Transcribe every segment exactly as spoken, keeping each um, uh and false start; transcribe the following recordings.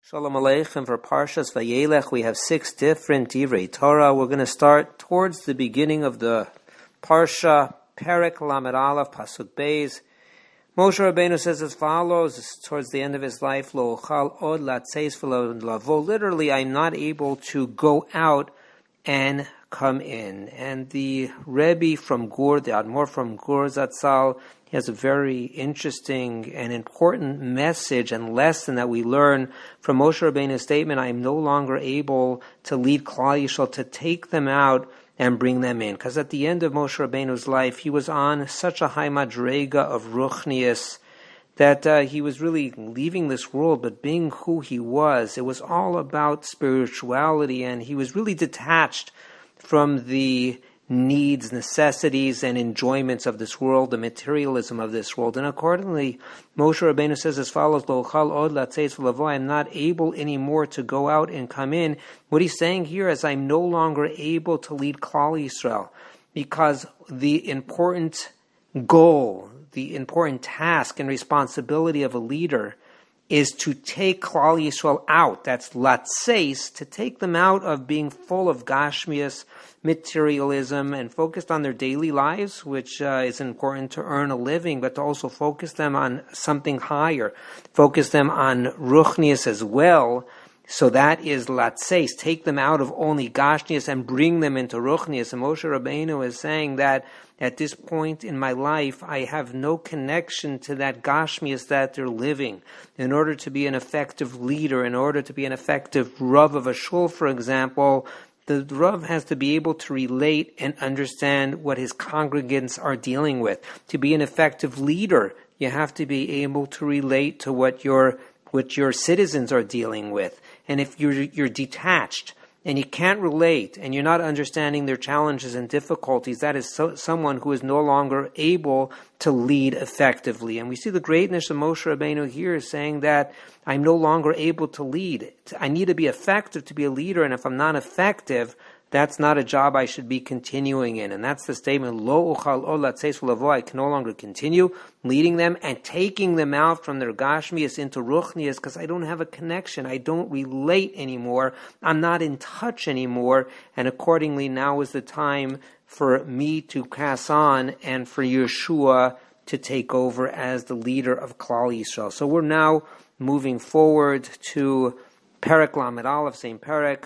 Shalom Aleichem. For Parshas Vayelech, we have six different Divrei Torah. We're going to start towards the beginning of the Parsha, Perek Lamed Aleph, Pasuk Beis. Moshe Rabbeinu says as follows, towards the end of his life, Lo ochal od latzeis v'lo lavo. Literally, I'm not able to go out and come in. And the Rebbe from Gur, the Admor from Gur Zatzal, he has a very interesting and important message and lesson that we learn from Moshe Rabbeinu's statement, I am no longer able to lead Klal Yisrael, to take them out and bring them in. Because at the end of Moshe Rabbeinu's life, he was on such a high madrega of ruchnius that uh, he was really leaving this world, but being who he was, it was all about spirituality, and he was really detached from the needs, necessities, and enjoyments of this world, the materialism of this world. And accordingly, Moshe Rabbeinu says as follows, Lo ochal od latzeis v'lavo. I'm not able anymore to go out and come in. What he's saying here is I'm no longer able to lead Klal Yisrael, because the important goal, the important task and responsibility of a leader is to take Klal Yisrael out. That's latzeis, to take them out of being full of gashmias, materialism, and focused on their daily lives, which uh, is important to earn a living, but to also focus them on something higher, focus them on ruchnius as well. So that is latzeis, take them out of only gashmias and bring them into ruchnius. And Moshe Rabbeinu is saying that at this point in my life, I have no connection to that gashmias that they're living. In order to be an effective leader, in order to be an effective Rav of a shul, for example, the Rav has to be able to relate and understand what his congregants are dealing with. To be an effective leader, you have to be able to relate to what your what your citizens are dealing with. And if you're you're detached and you can't relate and you're not understanding their challenges and difficulties, that is so, someone who is no longer able to lead effectively. And we see the greatness of Moshe Rabbeinu here saying that I'm no longer able to lead. I need to be effective to be a leader, and if I'm not effective, that's not a job I should be continuing in. And that's the statement, Lo ochal od latzeis v'lavo. I can no longer continue leading them and taking them out from their gashmias into ruchnias, because I don't have a connection. I don't relate anymore. I'm not in touch anymore. And accordingly, now is the time for me to pass on and for Yeshua to take over as the leader of Klal Yisrael. So we're now moving forward to Perek Lamed Aleph, same Perek,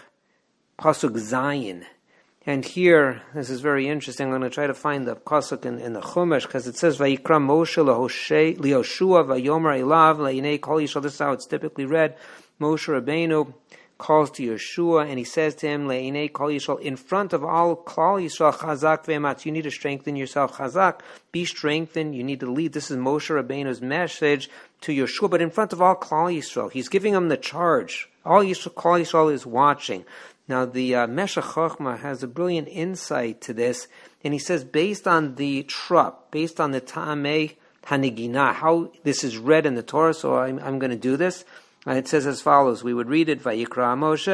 Pasuk Zayin. And here, this is very interesting. I'm going to try to find the Pasuk in, in the Chumash, because it says, Vayikra Moshe leHoshe leYoshua vayomer elav le'inei kol Yisrael. This is how it's typically read. Moshe Rabbeinu calls to Yeshua, and he says to him, le'inei kol Yisrael, in front of all Klal Yisrael, Chazak ve'ematz. You need to strengthen yourself. Chazak, be strengthened. You need to lead. This is Moshe Rabbeinu's message to Yeshua, but in front of all Klal Yisrael. He's giving him the charge. All Yisrael, Klal Yisrael is watching. Now, the uh, Meshech Chochmah has a brilliant insight to this, and he says, based on the trup, based on the Ta'amei Hanigina, how this is read in the Torah, so I'm, I'm going to do this. And it says as follows, we would read it, Vayikra Moshe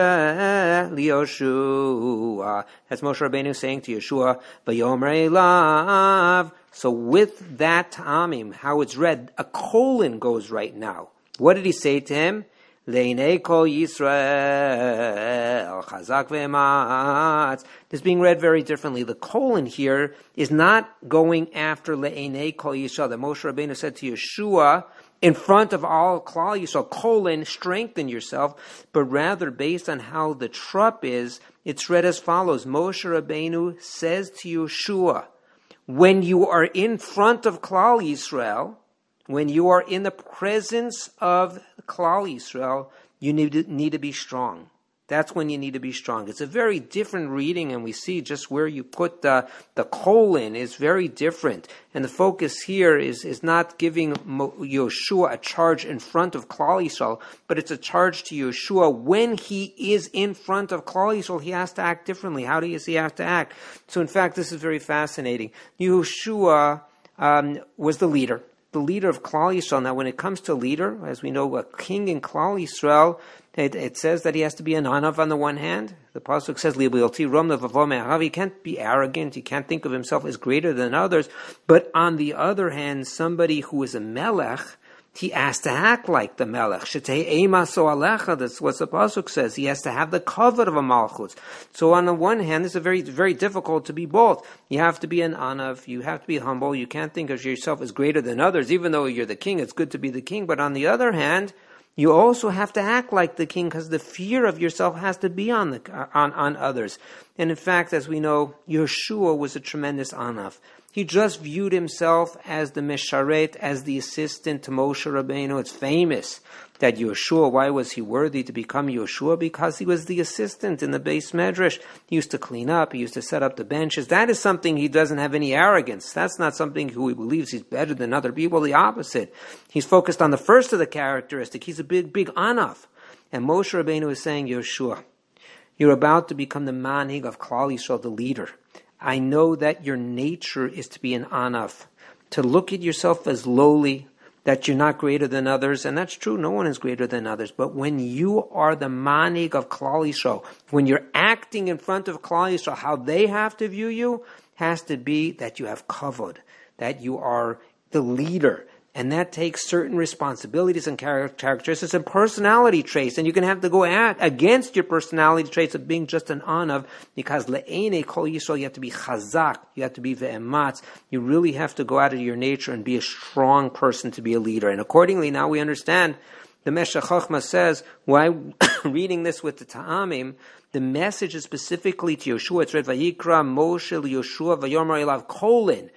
liYoshua. That's Moshe Rabbeinu saying to Yeshua, Vayomer elav. So with that Ta'amim, how it's read, a colon goes right now. What did he say to him? Le'inei kol Yisrael, chazak ve'ematz. This is being read very differently. The colon here is not going after le'inei kol Yisrael. That Moshe Rabbeinu said to Yeshua, in front of all Klal Yisrael, colon, strengthen yourself, but rather based on how the trup is, it's read as follows. Moshe Rabbeinu says to Yeshua, when you are in front of Klal Yisrael, when you are in the presence of Klal Yisrael, you need to, need to be strong. That's when you need to be strong. It's a very different reading, and we see just where you put the, the colon is very different. And the focus here is, is not giving Yeshua a charge in front of Klal Yisrael, but it's a charge to Yeshua. When he is in front of Klal Yisrael, he has to act differently. How does he have to act? So in fact, this is very fascinating. Yeshua um, was the leader. The leader of Klal Yisrael. Now, when it comes to leader, as we know, a king in Klal Yisrael, it, it says that he has to be an anav on the one hand. The pasuk says, he can't be arrogant. He can't think of himself as greater than others. But on the other hand, somebody who is a melech, He has to act like the melech. Shetei emaso alecha. That's what the pasuk says. He has to have the covet of a malchut. So on the one hand, it's a very, very difficult to be both. You have to be an anav. You have to be humble. You can't think of yourself as greater than others. Even though you're the king, it's good to be the king. But on the other hand, you also have to act like the king, because the fear of yourself has to be on the on, on others. And in fact, as we know, Yeshua was a tremendous anav. He just viewed himself as the Mesharet, as the assistant to Moshe Rabbeinu. It's famous that Yeshua, why was he worthy to become Yeshua? Because he was the assistant in the Beis Medrash. He used to clean up, he used to set up the benches. That is something he doesn't have any arrogance. That's not something who he believes he's better than other people. The opposite. He's focused on the first of the characteristic. He's a big, big anav. And Moshe Rabbeinu is saying, Yeshua, you're about to become the manig of Klal Yisrael, the leader. I know that your nature is to be an anav, to look at yourself as lowly, that you're not greater than others, and that's true, no one is greater than others, but when you are the manig of Klal Yisrael, when you're acting in front of Klal Yisrael, how they have to view you has to be that you have kavod, that you are the leader. And that takes certain responsibilities and characteristics and personality traits. And you can have to go at, against your personality traits of being just an anav, because le'ene kol Yisrael, you have to be chazak, you have to be ve'ematz. You really have to go out of your nature and be a strong person to be a leader. And accordingly, now we understand, the Meshech Chochmah says, why reading this with the Ta'amim, the message is specifically to Yeshua. It's read, Vayikra Moshe Yeshua Vayomer Elav Kolin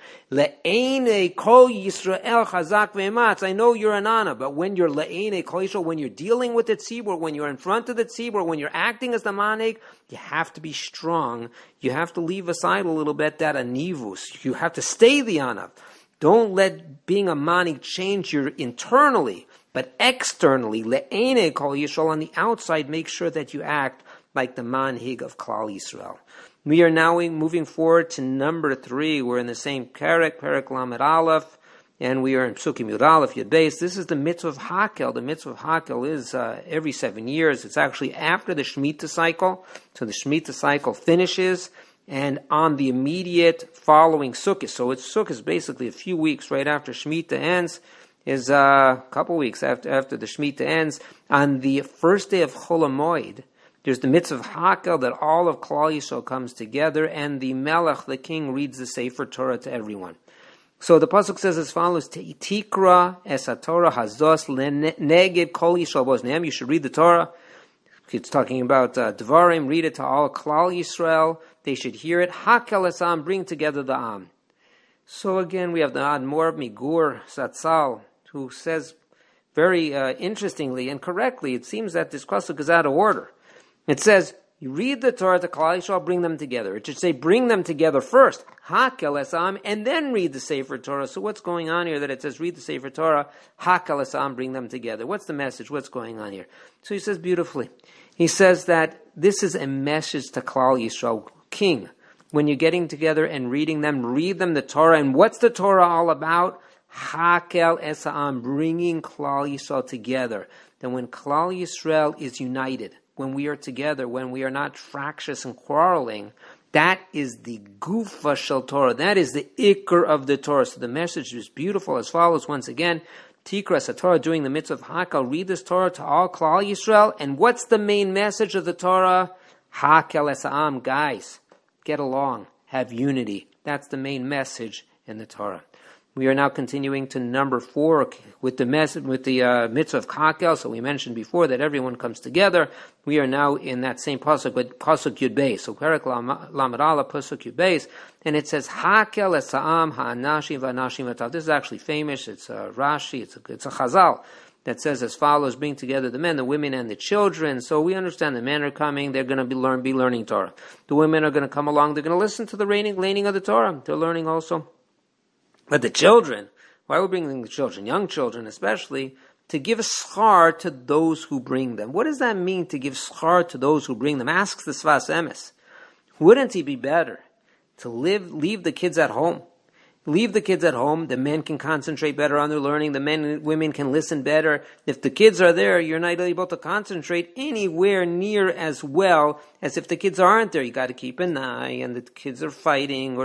Le'ene Kol Yisrael Chazak Ve'ematz. I know you're an Ana, but when you're Le'ene Kol Yisrael, when you're dealing with the tzibur, when you're in front of the tzibur, when you're acting as the manig, you have to be strong. You have to leave aside a little bit that anivus. You have to stay the Ana. Don't let being a manig change your internally, but externally, Le'ene Kol Yisrael, on the outside, make sure that you act like the manhig of Klal Yisrael. We are now moving forward to number three. We're in the same Perek, Perek Lamed Aleph, and we are in Psukim Yud Aleph, Yud Beis. This is the mitzvah of Hakel. The mitzvah of Hakel is uh, every seven years. It's actually after the Shemitah cycle. So the Shemitah cycle finishes, and on the immediate following Sukkot. So it's Sukkot is basically a few weeks right after Shemitah ends, is uh, a couple weeks after, after the Shemitah ends. On the first day of Chol HaMoed, there's the mitzvah of Hakel, that all of Klal Yisrael comes together, and the Melech, the king, reads the Sefer Torah to everyone. So the pasuk says as follows: Tikra es haTorah hazos leneged Kol Yisrael bozneim. You should read the Torah. It's talking about uh, Devarim. Read it to all Klal Yisrael. They should hear it. Hakel es Am, bring together the Am. So again, we have the Admor Migur Zatzal, who says very uh, interestingly and correctly, it seems that this pasuk is out of order. It says, you read the Torah to Klal Yisrael, bring them together. It should say, bring them together first, Hakel Esam, and then read the Sefer Torah. So what's going on here that it says, read the Sefer Torah, Hakel Esam, bring them together? What's the message? What's going on here? So he says beautifully. He says that this is a message to Klal Yisrael, king. When you're getting together and reading them, read them the Torah. And what's the Torah all about? Hakel Esam, bringing Klal Yisrael together. Then when Klal Yisrael is united, when we are together, when we are not fractious and quarreling, that is the gufa shel Torah. That is the ikr of the Torah. So the message is beautiful as follows. Once again, Tikra Torah, doing the mitzvah of Hakel, read this Torah to all Klal Yisrael. And what's the main message of the Torah? Hakel esa'am, guys, get along, have unity. That's the main message in the Torah. We are now continuing to number four with the message, with the uh, mitzvah of Hakel. So we mentioned before that everyone comes together. We are now in that same pasuk with pasuk Yud Beis. So Perek Lamed Aleph pasuk Yud Beis, and it says Hakel esa'am ha'anashim v'anashim v'tav. This is actually famous. It's a Rashi. It's a, it's a Chazal that says as follows: bring together the men, the women, and the children. So we understand the men are coming. They're going to be learn be learning Torah. The women are going to come along. They're going to listen to the reading, laning of the Torah. They're learning also. But the children, why are we bringing the children, young children especially, to give schar to those who bring them? What does that mean, to give schar to those who bring them? Asks the Sfas Emes. Wouldn't it be better to live, leave the kids at home? Leave the kids at home. The men can concentrate better on their learning. The men and women can listen better. If the kids are there, you're not able to concentrate anywhere near as well as if the kids aren't there. You got to keep an eye, and the kids are fighting, or they're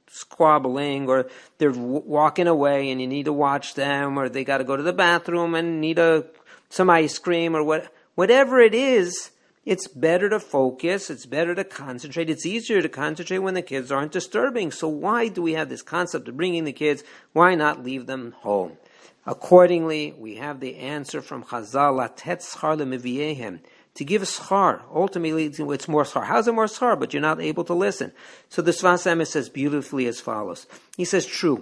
squabbling, or they're w- walking away and you need to watch them, or they got to go to the bathroom and need a some ice cream, or what, whatever it is, it's better to focus, it's better to concentrate. It's easier to concentrate when the kids aren't disturbing. So why do we have this concept of bringing the kids? Why not leave them home? Accordingly, we have the answer from Chazal, Latet schar lemiviehem, to give schar. Ultimately, it's more schar. How's it more schar? But you're not able to listen. So the Sfas Emes says beautifully as follows. He says, true.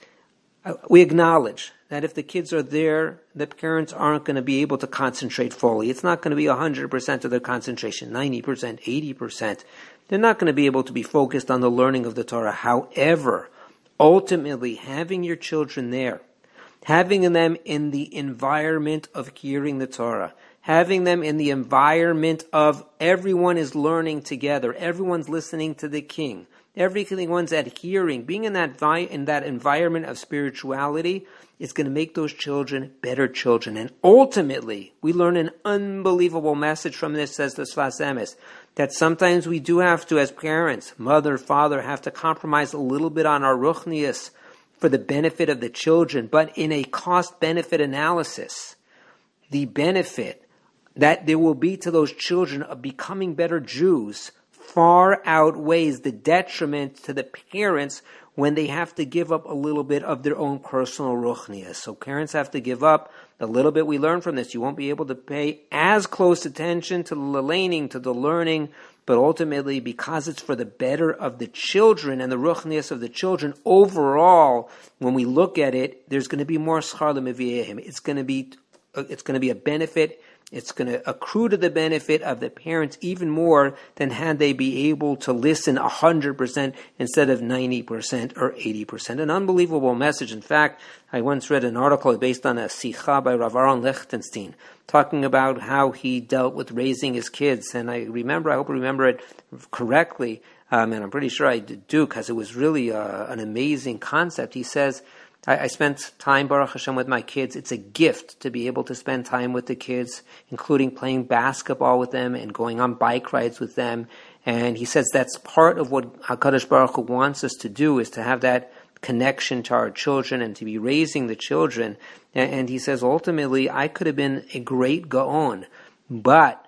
We acknowledge that if the kids are there, the parents aren't going to be able to concentrate fully. It's not going to be one hundred percent of their concentration, ninety percent, eighty percent. They're not going to be able to be focused on the learning of the Torah. However, ultimately, having your children there, having them in the environment of hearing the Torah, having them in the environment of everyone is learning together, everyone's listening to the king, everyone's adhering, being in that vi- in that environment of spirituality is going to make those children better children. And ultimately, we learn an unbelievable message from this, says the Sfas Emes, that sometimes we do have to, as parents, mother, father, have to compromise a little bit on our ruchnius for the benefit of the children, but in a cost-benefit analysis, the benefit that there will be to those children of becoming better Jews far outweighs the detriment to the parents when they have to give up a little bit of their own personal ruchnias. So parents have to give up a little bit. We learn from this. You won't be able to pay as close attention to the learning, to the learning, but ultimately, because it's for the better of the children and the ruchnias of the children, overall, when we look at it, there's going to be more schar lemiviehem. It's going to be, it's going to be a benefit. It's going to accrue to the benefit of the parents even more than had they be able to listen one hundred percent instead of ninety percent or eighty percent. An unbelievable message. In fact, I once read an article based on a Sikha by Rav Aron Lichtenstein talking about how he dealt with raising his kids. And I remember, I hope I remember it correctly, um, and I'm pretty sure I do because it was really uh, an amazing concept. He says, I, I spent time, Baruch Hashem, with my kids. It's a gift to be able to spend time with the kids, including playing basketball with them and going on bike rides with them. And he says that's part of what HaKadosh Baruch Hu wants us to do, is to have that connection to our children and to be raising the children. And, and he says, ultimately, I could have been a great Gaon, but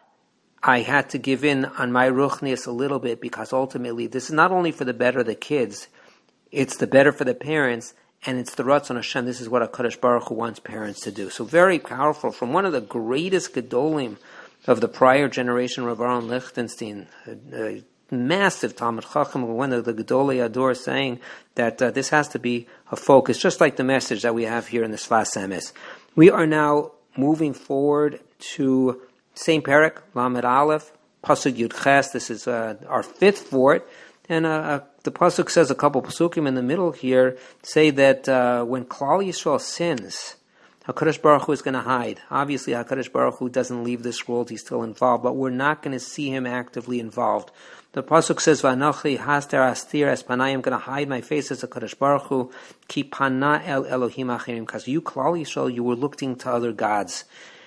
I had to give in on my ruchnius a little bit, because ultimately this is not only for the better of the kids, it's the better for the parents, and it's the Ratzon Hashem. This is what HaKadosh Baruch Hu wants parents to do. So very powerful from one of the greatest Gedolim of the prior generation, Rav Aron Lichtenstein, a, a massive Talmud Chacham, one of the Gedolei Ador, saying that uh, this has to be a focus, just like the message that we have here in the Sfas Emes. We are now moving forward to same Perek, Lamed Aleph, Pasuk Yud Ches. This is uh, our fifth fort. And uh, the Pasuk says, a couple Pasukim in the middle here say that uh, when Klal Yisrael sins, HaKadosh Baruch Hu is going to hide. Obviously, HaKadosh Baruch Hu doesn't leave this world. He's still involved, but we're not going to see him actively involved. The Pasuk says, V'anochi haster astir es panai, I'm going to hide my face as HaKadosh Baruch Hu, ki pana el Elohim achirim, because you, Klal Yisrael, you were looking to other gods.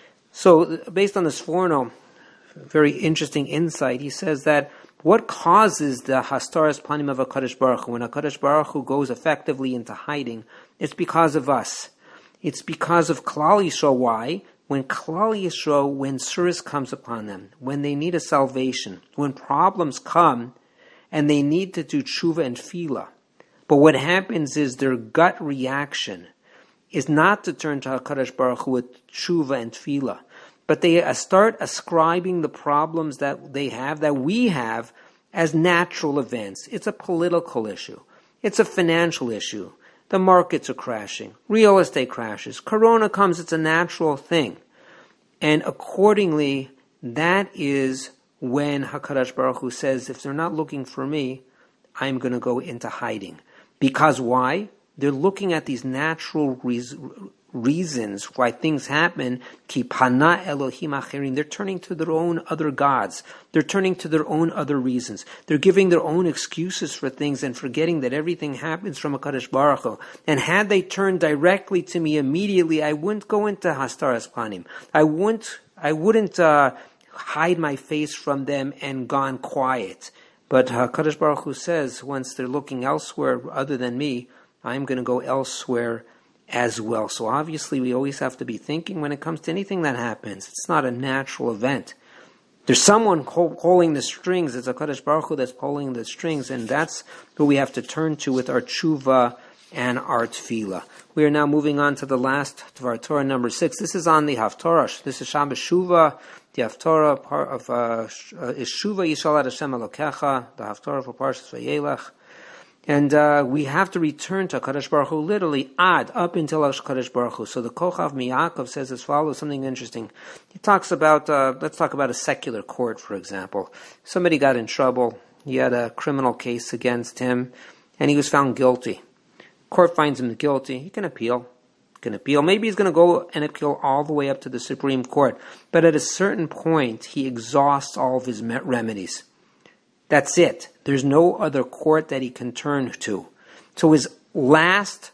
So, based on this Forno, very interesting insight, he says that what causes the hastaras panim of HaKadosh Baruch Hu? When HaKadosh Baruch Hu goes effectively into hiding, it's because of us. It's because of Klal Yisrael. Why? When Klal Yisrael, when surus comes upon them, when they need a salvation, when problems come, and they need to do tshuva and tefillah, but what happens is their gut reaction is not to turn to HaKadosh Baruch Hu with tshuva and tefillah, but they start ascribing the problems that they have, that we have, as natural events. It's a political issue. It's a financial issue. The markets are crashing. Real estate crashes. Corona comes. It's a natural thing. And accordingly, that is when HaKadosh Baruch Hu says, if they're not looking for me, I'm going to go into hiding. Because why? They're looking at these natural reasons. reasons why things happen, ki pana Elohim achirim, they're turning to their own other gods. They're turning to their own other reasons. They're giving their own excuses for things and forgetting that everything happens from HaKadosh Baruch Hu. And had they turned directly to me immediately, I wouldn't go into hastaras panim. I wouldn't, I wouldn't uh, hide my face from them and gone quiet. But HaKadosh Baruch Hu says, once they're looking elsewhere other than me, I'm going to go elsewhere as well. So obviously we always have to be thinking when it comes to anything that happens. It's not a natural event. There's someone pulling the strings. It's HaKadosh Baruch Hu that's pulling the strings, and that's what we have to turn to with our tshuva and our tefillah. We are now moving on to the last Dvar Torah, number six. This is on the Haftorah. This is Shabbos Shuvah. The Haftorah part of uh, is Shuvah Yishal Ad Hashem Elokecha. The Haftorah for Parshas Vayelech. And uh, we have to return to HaKadosh Baruch Hu, literally ad, up until HaKadosh Baruch Hu. So the Kochav Miyakov says as follows, something interesting. He talks about, uh, let's talk about a secular court, for example. Somebody got in trouble. He had a criminal case against him, and he was found guilty. Court finds him guilty. He can appeal. He can appeal. Maybe he's going to go and appeal all the way up to the Supreme Court. But at a certain point, he exhausts all of his remedies. That's it. There's no other court that he can turn to. So his last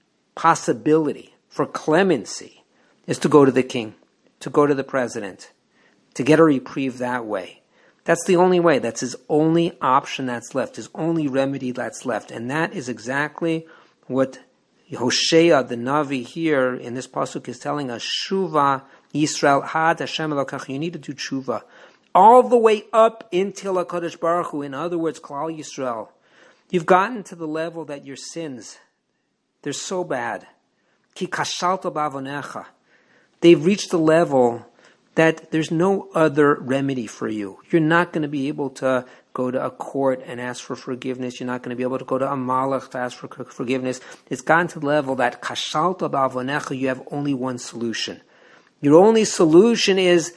possibility for clemency is to go to the king, to go to the president, to get a reprieve that way. That's the only way. That's his only option that's left, his only remedy that's left. And that is exactly what Hosea, the Navi here in this pasuk is telling us. Shuva Yisrael Had Hashem Elokach. You need to do tshuva. All the way up until HaKadosh Baruch Hu, in other words, Klal Yisrael. You've gotten to the level that your sins, they're so bad. Ki kashalta ba'avonecha. They've reached the level that there's no other remedy for you. You're not going to be able to go to a court and ask for forgiveness. You're not going to be able to go to a malach to ask for forgiveness. It's gotten to the level that kashalta ba'avonecha, you have only one solution. Your only solution is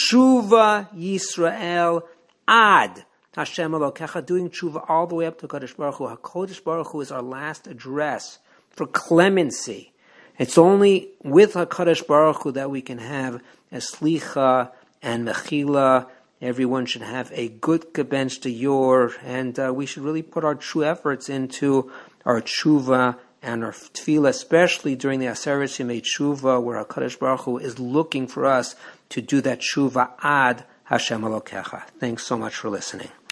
Shuva Yisrael Ad Hashem Elokecha, doing tshuva all the way up to Kadosh Baruch Hu. HaKadosh Baruch Hu is our last address for clemency. It's only with HaKadosh Baruch Hu that we can have a slicha and mechila. Everyone should have a good gebench to yor, and uh, we should really put our true efforts into our tshuva and our tefillah, especially during the Aseret Yemei Tshuva, where HaKadosh Baruch Hu is looking for us to do that tshuva ad Hashem Elokecha. Thanks so much for listening.